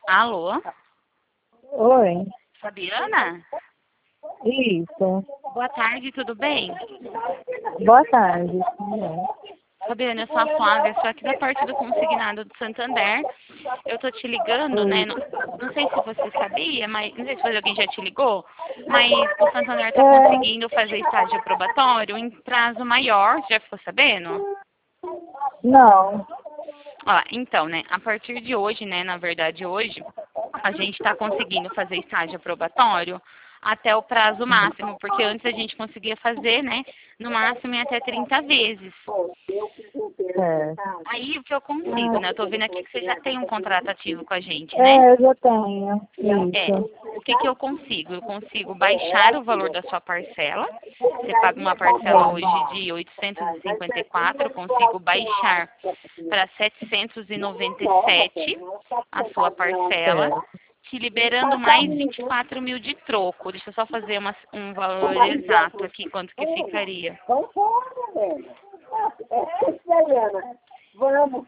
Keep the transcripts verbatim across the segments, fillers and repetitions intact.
Alô? Oi, Fabiana? isso. Boa tarde, tudo bem? Boa tarde. É. Fabiana, eu sou a Flávia, sou aqui da parte do Consignado do Santander. Eu tô te ligando, né? Não, não sei se você sabia, mas não sei se alguém já te ligou, mas o Santander tá É, conseguindo fazer estágio probatório em prazo maior, já ficou sabendo? não. Ó, então, né, a partir de hoje, né, na verdade hoje, a gente está conseguindo fazer estágio probatório até o prazo máximo, porque antes a gente conseguia fazer, né, no máximo em até trinta vezes. É. Aí o que eu consigo, né, eu tô vendo aqui que você já tem um contrato ativo com a gente, né? É, eu já tenho. É, Isso. o que que eu consigo? Eu consigo baixar o valor da sua parcela. Você paga uma parcela hoje de oitocentos e cinquenta e quatro, eu consigo baixar para setecentos e noventa e sete a sua parcela, É. te liberando mais vinte e quatro mil de troco. Deixa eu só fazer uma, um valor exato aqui, quanto que ficaria. Vambora, velho. É, Eliana. Vamos.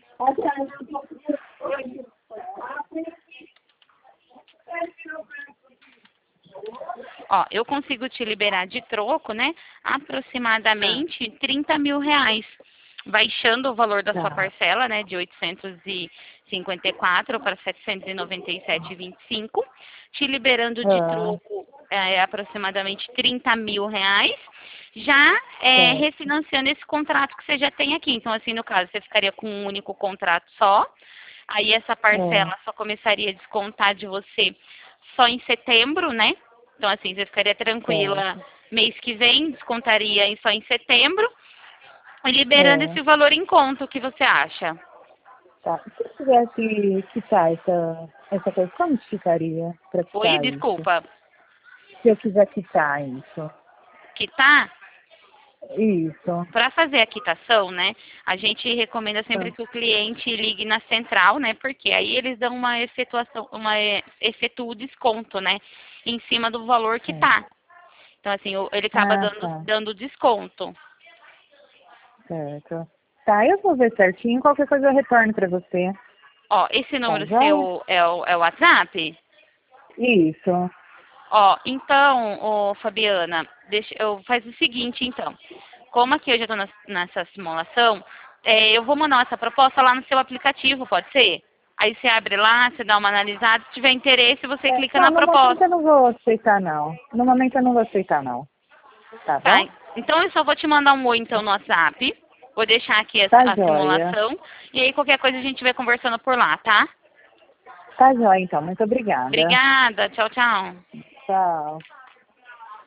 Ó, eu consigo te liberar de troco, né, Tá. aproximadamente trinta mil reais, baixando o valor da sua Tá. parcela, né, de oitocentos e cinquenta e quatro para setecentos e noventa e sete e vinte e cinco, te liberando de Ah, troco é, aproximadamente trinta mil reais, já é, certo. refinanciando esse contrato que você já tem aqui. Então, assim, no caso, você ficaria com um único contrato só, aí essa É, parcela só começaria a descontar de você só em setembro, né? Então, assim, você ficaria tranquila certo. mês que vem, descontaria em- só em setembro, e liberando É. esse valor em conta, o que você acha? Tá. Se eu tivesse quitar essa, essa coisa, como que ficaria para Oi, quitar isso? desculpa, Se eu quiser quitar isso. quitar? Isso. Para fazer a quitação, né, a gente recomenda sempre Ah, que o cliente ligue na central, né, porque aí eles dão uma efetuação, uma eh, efetua o desconto, né, em cima do valor que é. tá. Então, assim, o- ele acaba Ah, dando, tá. dando desconto. Certo. Tá, eu vou ver certinho. Qualquer coisa eu retorno pra você. Ó, esse Tá, número joia? seu é o, é o WhatsApp? Isso. Ó, então, ô, Fabiana, deixa, eu faz o seguinte, então. Como aqui eu já estou nessa simulação, é, eu vou mandar essa proposta lá no seu aplicativo, pode ser? Aí você abre lá, você dá uma analisada, se tiver interesse, você É, clica não, na no momento proposta. eu não vou aceitar, não. No momento eu não vou aceitar, não. Tá Tá? bom? Então eu só vou te mandar um oi então no WhatsApp. Vou deixar aqui a, Tá a joia. simulação. E aí qualquer coisa a gente vai conversando por lá, tá? Tá joia, então. Muito obrigada. Obrigada, tchau, tchau. Tchau.